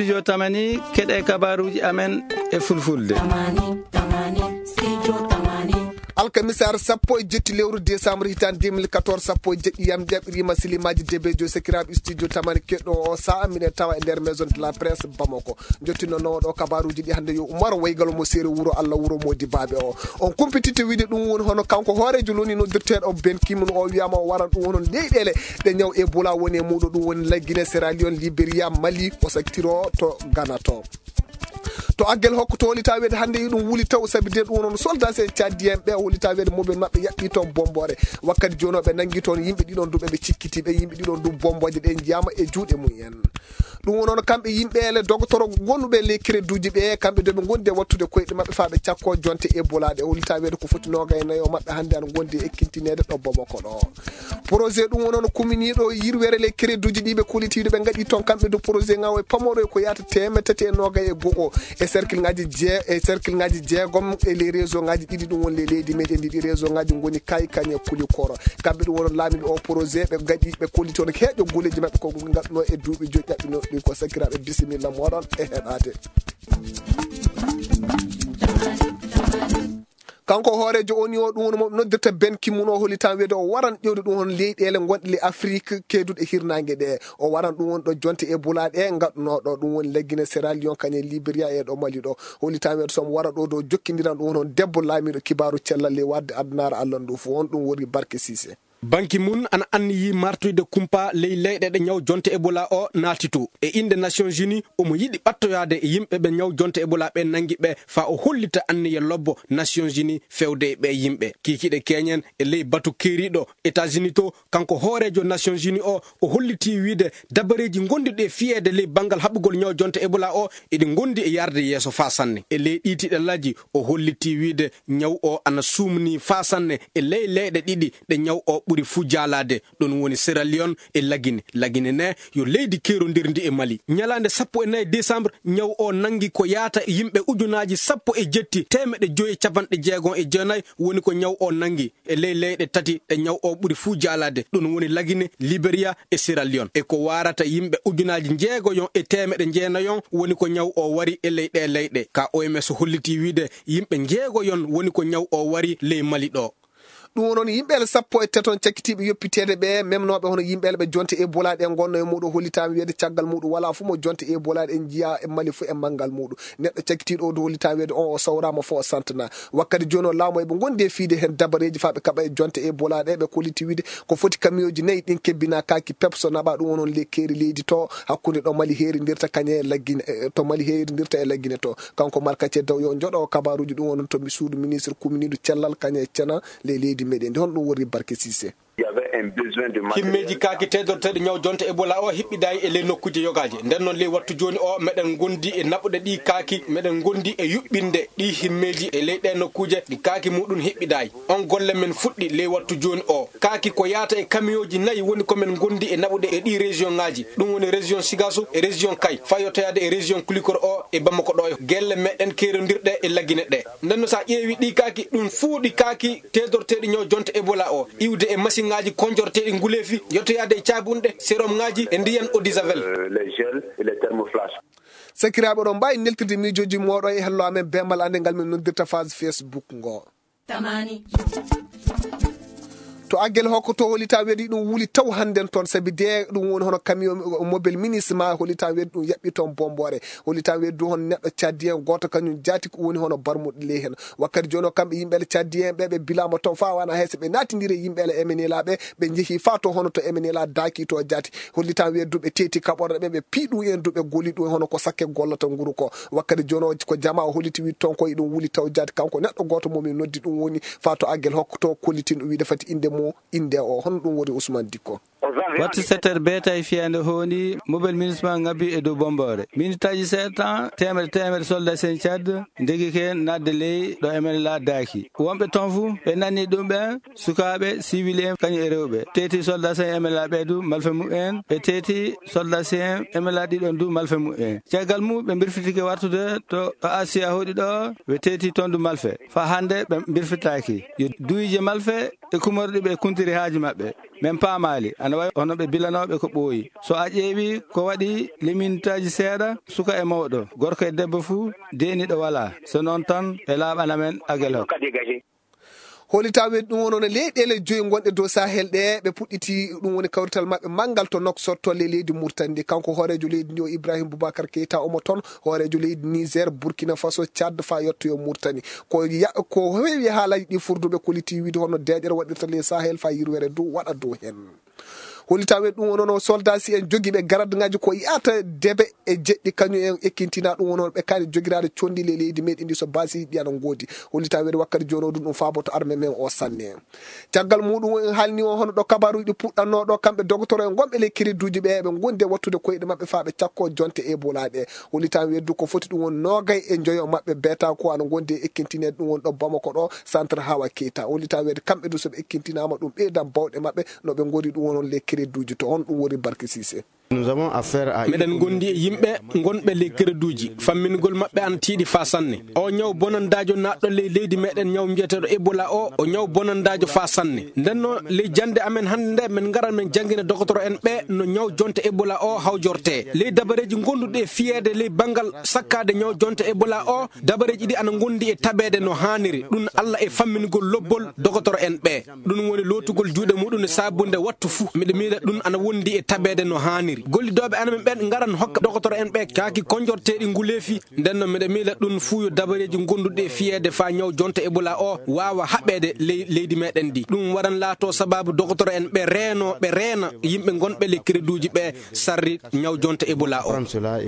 studio Tamani keɗe kabaruji amen e fulfulde. alkamisar sappo e jetti lewru décembre hitande 2014 sappo e jeɗɗiyam ɗeɓrima silimaji debejo sekiraɓe studio Tamani keɗɗo o sa mine tawa e nder maison de la presse Bamako jottino nowoɗo kabaruji ɗi hande yo umaro waygalo mo séri wuuro Allah wuuro modi baɓe o on kumpitite wiide ɗum woni hono kanko hoorejo loni noddirteɗo Ben Ki-moon o wiyama o waran ɗum wonon leyɗele ɗe ñaw Ebola woni e muɗo ɗum woni Guinée Sierra Leone Libéria Mali o saktiro to Ghana to aggel hokkoto holita wede hande ɗum wuli taw sabi de ɗum non soldat en caddien ɓe holita wede moɓel mabɓe yaɓɓi toon bombore wakkati joni ɓe nangi toon yimɓe ɗiɗon duɓe ɓe cikkitiɓe yimɓe ɗiɗon du bomboje ɗe jiyama e juuɗe mumen ɗum wonon kamɓe yimɓele docteur gonnuɓe les créduji ɓe kamɓe de ɓe gondi e wattude koyɗe mabɓe fa ɓe cakko jonte Ebola ɗe holita wede ko foti noga e nayo mabɓe hande an gondi e ekkintinede ɗo Bamako ɗo projet ɗum wonon kuminiɗo yirwere les créduji ɗiɓe kolitiɗe ɓe gaɗi toon kamɓe do projet ngawo e pamoro ko yata temetati e noga e go'o e cercle ngaji jeegom e les réseau ngaji ɗiɗi ɗum woni leydi meɗen ɗiɗi réseau ngaji goni kay kañe kuli koro kamɓe ɗum wonon laamiɓe o projet ɓe gaɗi ɓe kolli toon heeƴo goleji mabɓe ko gadduno e duuɓi joƴƴaɓɓino ɗi ko sakiraɓe bisimilla moɗon e heɓade kanko hoorejo oni o ɗum woni noddirta Ben Ki-moon o holi tan wiyde o waran ƴewde ɗum hon leyɗele gonɗe le Afrique keduɗe hirnangue ɗe o waran ɗum woni ɗo jonte Ebola ɗe gaddunoɗo ɗum woni Guinée Sierra Leone kañe Libéria e ɗo Mali ɗo holi tan wiyde somo wara ɗo ɗo jokkidiran ɗum won debbo laamiɗo kibaru cellal le wadde adnara Allah ndu fo on ɗum woni Barke Cissé Ban Ki-moon ana anniyi martoyde kumpa ley leyɗeɗe ñaw jonte Ebola o naatito e inde Nations Unies omo yiɗi ɓattoyade e yimɓe ɓe ñaw jonte Ebola ɓe nangi ɓe fa o hollita anniye lobbo Nations Unies fewde ɓe yimɓe kikiɗe keñen e ley batu keeriɗo États-Unis to kanko hoorejo Nations Unies o holliti wiide dabareji gondiɗe fiyede ley banggal haɓugol ñaw jonte Ebola o eɗi gondi e yarde yeeso fa sanne e ley ɗiiti ɗellaji o holliti wiide ñaw o ana sumni fa sanne e ley leyɗe ɗiɗi ɗe ñaw o ɓuri fu jaalade ɗon woni Sierra Leone e Guinée ne yo leydi keerodirdi e Mali ñalande 14 décembre ñaw o nangi ko yaata e yimɓe ujunaji 17 temeɗe joyi capanɗe jeegon e jeenayyi woni ko ñaw o nangi e ley leyɗe tati ɗe ñaw o ɓuri fu jaalade ɗon woni Guinée Libéria e Sierra Leone e ko warata yimɓe ujunaji jeegoyon e temeɗe jeenayon woni ko ñaw o wari e ley ɗe leyɗe ka OMS holliti wiide yimɓe jeegoyon woni ko ñaw o wari ley Mali ɗo ɗum wonon yimɓele 17 cakkitiɓe yoppitede ɓe memnoɓe hono yimɓele ɓe jonte Ebola ɗe gonno e muɗum hollitami wiyede caggal muɗum wala fu mo jonte Ebola ɗe jiya e Mali fu e manggal muɗum neɗɗo cakkitiɗo o do hollitami wiyede on o sawrama fo o santana wakkati joni o laamu eɓe gondi e fiide hen dabareji fa ɓe kaɓa e jonte Ebola ɗe ɓe kolliti wiide ko foti kamioji 4 ɗin kebbina kaki pepso naɓa ɗum wonon le keeri leydi to hakkude ɗo Mali heridirta kañe e Guinée to Mali heridirta e Guinée to kanko markate daw yo joɗo kabaruji ɗum wonon to mi suudu ministre communiɗo cellal kañe cena le leydi meɗen hon ɗum woni Barke Cissé himmeji kaaki tedorteɗe ñaw jonte Ebola o hiɓɓidayi e ley nokkuji yogaji nden noon ley wattu joni o meɗen gondi e naɓuɗe ɗi kaaki meɗen gondi e yuɓɓinde ɗi himmeji e ley ɗe nokkuje ɗi kaaki muɗum hiɓɓidayi on golle men fuɗɗi ley wattu joni o kaaki ko yaata e camioji 4 woni komin gondi e naɓuɗe e ɗi région ngaji ɗum woni région Sigassou e région Kay fayotoyade e région Kulikoro o e Bamako ɗo gelle meɗen keerodirɗe e Guinée ɗe nden no sa ƴeewi ɗi kaaki ɗum fuu ɗi kaaki tedorteɗe ñaw jonte Ebola o iwde e machine ngaji konjorteɗi nguleefi yettoyade e caabunɗe sérum ngaji e ndiyan eau de javel les gels et les thermoflash sakiraɓe ɗon mbawi neltirde miijoji moɗo e hello amen bemal ande ngal min noddirta phase Facebook ngo Tamani to aggel hokkoto holita wedi ɗum wuli taw handen toon sabi de ɗum woni hono camion mobile ministre ma holita wedi ɗum yaɓɓi toon bombore holita wedi du hon neɗɗo caddien goto kañum jaati ko woni hono barmuɗo ley hen wakkati joni o kamɓe yimɓele caddien ɓe bilama toon fa wana hayso ɓe natidiri yimɓele emenelaɓe ɓe jeehi fa to hono to emenela daaki to jaati holita wedi duɓe teti kaɓorɗe ɓe ɓe piiɗu en duɓe goli ɗum hono ko sakke gollata nguru ko wakkati joni o ko jama o holiti wi toon koye ɗum wuli taw jaati kanko neɗɗo goto momin noddi ɗum woni fa to aggel hokkoto kollitin wiide fati inde inde o hono ɗum woni Ousmane Dikko wattu 7 beta e fiyande hooni mobile ministre ngabbi e dow bombore minutaji 7 temeɗe soldat sen Tchad ndegi ken nadde ley ɗo emenela daaki wonɓe toon fu ɓe nani ɗum ɓe sukaɓe civil en kañum e rewɓe teti soldat sen emenela ɓe du malfe mumen ɓe teti soldat sen emenela ɗiɗon du malfe mumen caggal mum ɓe birfitike wartude to Asia hoɗi ɗo ɓe teti toon du malfe fa hande ɓe birfitaki yo duyije malfe e kumorɗi ɓe kuntiri haaji maɓɓe men paamali ana wawi hono ɓe bilanoɓe ko ɓooyi. So a ƴeewi ko waɗi limintaji seeɗa suka e mawɗo, gorko e debbo fuu deniɗo wala, so noon tan e laaɓana men agel hok. holi tawi ɗum woni leyɗele joyi gonɗe dow sahel ɗe ɓe puɗɗiti ɗum woni kawrital mabɓe manggal to noksortolle leydi Mauritanie kanko hoorejo leydi ndi o Ibrahima Boubacar Keita omo toon hoorejo leydi Niger, Burkina Faso, Tchad fa yettoyo Mauritanie ko heewi haalaji ɗi furduɓe koliti wiide hono deƴere waɗirta les sahel fa yirwere dow waɗa dow hen. holi tawi ɗum wonono soldat si en jogiiɓe garadŋaji ko yiyata debe e jeɗɗi kañum en ekkintina ɗum wonon ɓe kani jogirade condile leydi meɗen ndi so basi ɗi ana goodi. holi tawi wakkati joni o ɗum faaboto armé men o sanne caggal muɗum en haalni o hono ɗo kabaruji puɗɗanno ɗo kamɓe docteur en gonɓe le créduji ɓe ɓe gonde wattude koyɗe mabɓe fa ɓe cakko jonte Ebola ɗe. holi tawi weddu ko foti ɗum won nogay e joyo mabɓe beta ko ana gonde ekkintinede ɗum won ɗo Bamako ɗo centre Hawa Keita. holi tawi wede kamɓe du soɓe ekkintinama ɗum ɓeydan bawɗe mabɓe no ɓe gori ɗum wonon le créduji to on ɗum woni Barke Cissé. meɗen gondi e yimɓe gonɓe ley créduji fammingol mabɓe an tiiɗi fa sanne. o ñaw bonandajo naɗɗo ley leydi meɗen ñaw biyeteɗo Ebola o ñaw bonandajo fa sanne. ndenno ley jande amen hande nde min garat min jangguina docteur en ɓe no ñaw jonte Ebola o hawjorte. ley dabareji gonduɗe fiyede ley banggal sakkade ñaw jonte Ebola o dabareji ɗi ana gondi e taɓede no hanniri. ɗum Allah e fammingol lobbol docteur en ɓe ɗum woni lotugol juuɗe muɗum e sabunde wattu fuu. miɗa miiɗa ɗum ana wondi e taɓede no hanniri. gollidoɓe amen ɓen garan hokka docteur en ɓe kaaki konjorteɗi nguleefi. nden noon miɗa miila ɗum fuu yo dabareji gonduɗe fiyede fa ñaw jonte Ebola o wawa haɓede leydi meɗen ndi. ɗum waɗan laato sababu docteur en ɓe reena yimɓe gonɓe le créduji ɓe sarri ñaw jonte Ebola o.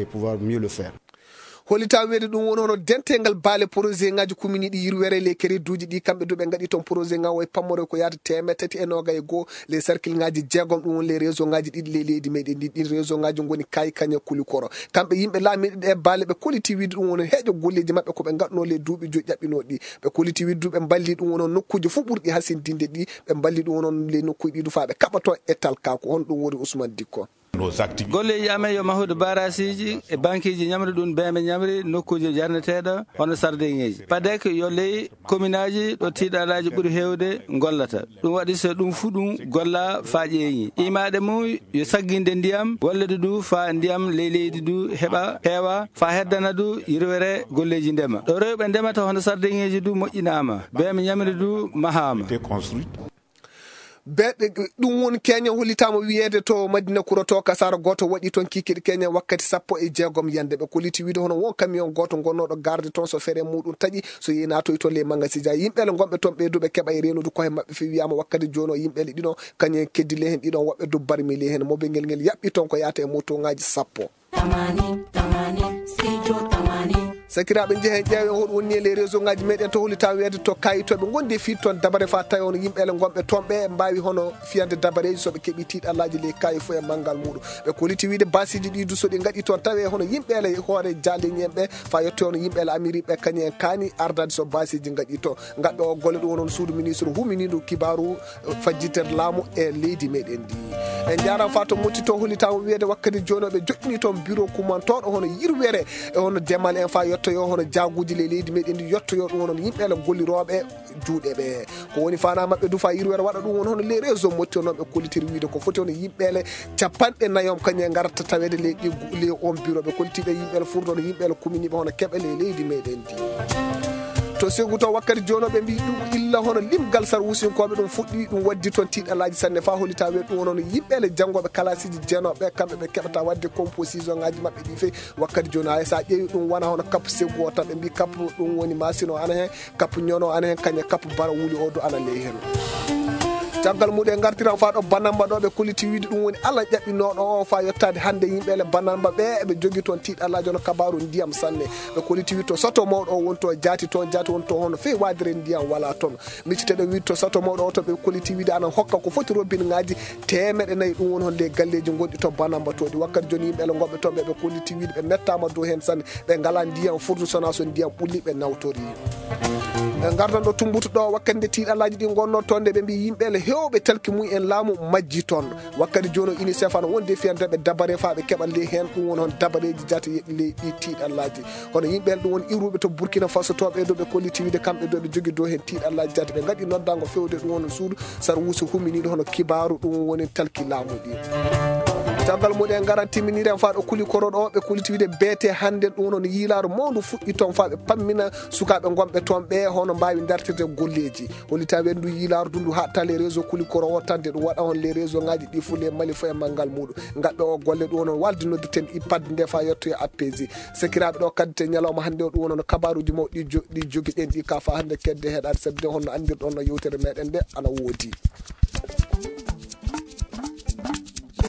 holi tawi wede ɗum woni hono dentegal baale projet ngaji commune ɗi yirwere les créduji ɗi kamɓe duɓe gaɗi toon projet nga way pammore ko yaata 131 les cercle ngaji jeegom ɗum woni les réseau ngaji ɗiɗi le leydi meɗen ɗi ɗin réseau ngaji goni kayi kaña kulikoro kamɓe yimɓe laamiɗe ɗe baale ɓe koliti wiide ɗum woni heeƴo golleji mabɓe koɓe gaɗno le duuɓi joyi ƴaɓɓino ɗi ɓe koliti wiide ɓe balli ɗum wonon nokkuji fof ɓurɗi hasindinde ɗi ɓe balli ɗum wonon le nokkuji ɗi du fa ɓe kaɓa toon étal kako hon ɗum woni Ousmane Dikko. golleji amen yo mahude barasiji e banqueji ñamri ɗum beme ñamri nokkuji jarneteɗo hono sardeŋeji padek yo ley commune aji ɗo tiɗalaji ɓuuri hewde gollata ɗum waɗi so ɗum fu ɗum golla fa ƴeeñi imaɗe mum yo sagginde ndiyam wallede du fa ndiyam ley leydi du heɓa heewa fa heddana du yirwere golleji ndema ɗo rewɓe ndemata hono sardeŋeji du moƴƴinama beme ñamri du mahama beɗe ɗum woni Kenya hollitama wiyede to Madina Kouro to kasara goto waɗi toon kikiɗe Kenya wakkati 16 yande ɓe koliti wiide hono won camion goto gonnoɗo garde toon so feere muɗum taƴi so yehi natoy toon les magasiji yimɓele gonɓe toon ɓeyduɓe keɓa e renude koye mabɓe fi wiyama wakkati joni o yimɓele ɗiɗon kañum keddile hen ɗiɗon woɓɓe dubbar mili hen moɓe ngel yaɓɓi toon ko yata e moto ngaji 10 sakiraɓe jeehen ƴeewe hoɗum woni les réseau ngaji meɗen to holi taw wiyede to kayitoɓe gondi fiid toon dabare fa tawi on yimɓele gonɓe toon ɓe mbawi hono fiyande dabareji soɓe keeɓi tiiɗallaji les kayi fo e manggal muɗum ɓe koliti wiide basiji ɗi du soɗi gaɗi toon tawi hono yimɓele hoore jaleñen ɓe fa yetto hono yimɓele Amérique ɓe kañum en kaani ardade so basiji gaɗi to gaɓɓe o golle ɗum wonon suudu ministre huminiɗo kibaru fajjitere laamu e leydi meɗen ndi en jaran fa to motti to holi taw wiyede wakkati joni ɓe joƴƴini toon bureau kumantoɗo hono yirwere e hono demal en fa yettoyo hono jaguji le leydi meɗen ndi yettoyo ɗum wonon yimɓele golliroɓe juuɗe ɓe ko woni fana mabɓe du fa yirwere waɗa ɗum won hono les réseau motti on ɓe kollitiri wiide ko foti hono yimɓele 50 kañum garata tawede le on bureau ɓe kollitiɓe yimɓele furdono yimɓele commune ɓe hono keɓe le leydi meɗen ndi to segu to wakkati joni ɓe mbi ɗum illa hono limgal sar wusinkoɓe ɗum fuɗɗi ɗum waddi toon tiiɗalaji sanne fa holi tawe ɗum wonono yimɓele janggoɓe kalasiji jeenoɓe kamɓe ɓe keɓata wadde composition ngaji mabɓe ɗi fe wakkati joni hay sa ƴeewi ɗum wona hono kappu seggu o tan ɓe mbi kappu ɗum woni machine o ana hen kappu ñono ana hen kaña kappu bara wuuli o do ana ley hen caggal muɗum e gartiran fa ɗo banamba ɗo ɓe kolliti wiide ɗum woni Allah ƴaɓɓinoɗo o fa yettade hande yimɓele banamba ɓe eɓe jogui toon tiiɗallaji hono kabaru ndiyam sanne ɓe kolliti wiide to sato mawɗo o woni to jaati toon woni to hono fewi wadire ndiyam wala toon micciteɗo wiide to sato mawɗo o to ɓe kolliti wiide ana hokka ko foti robbine ngaji 400 ɗum woni hon le galleji gonɗi to banamba toɗi wakkati joni yimɓele gonɓe toon ɓe kolliti wiide ɓe mettama dow hen sanne ɓe ngala ndiyam furdu sona so ndiyam ɓulli ɓe nawtori gardan ɗo tumbutuɗo wakkande tiiɗallaji ɗi gonno toon ɓe mbi yimɓele hewɓe talki mum en laamu majji toon wakkati joni UNICEF ana wonde fiyanteɓe dabare fa ɓe keɓa ley hen ɗum woni hon dabareji jata ley ɗi tiiɗallaji kono yimɓele ɗum woni iruɓe to Burkina Faso to ɓe ɗo ɓe kolliti wiide kamɓe ɗo ɓe jogui dow hen tiiɗallaji jata ɓe gaɗi noddago fewde ɗum woni suudu sar wuusi humminiɗo hono kibaru ɗum woni talki laamu ɗi caggal muɗen garan timminiren fa ɗo kuli koroɗo ɓe kuliti wiide beete hande ɗum noon yiilaro mawdu fuɗɗi toon fa ɓe pammina sukaɓe gonɓe toon ɓe hono mbawi dartirde golleji hollita wendu yiilaro dundu hatta les réseau kuli koro o tande ɗum waɗa on les réseau ngaji ɗi fule mali fo e manggal muɗum gaɓɓe o golle ɗum noon walde nodditen ipadde nde fa yettoye APG sekiraɓe ɗo kadde ñalawma hande o ɗum noon kabaruji mawɗi ɗi jogui ɗen ɗi ka fa hande kedde heɗade sebde honno andirɗon no yewtere meɗen nde ana woodi.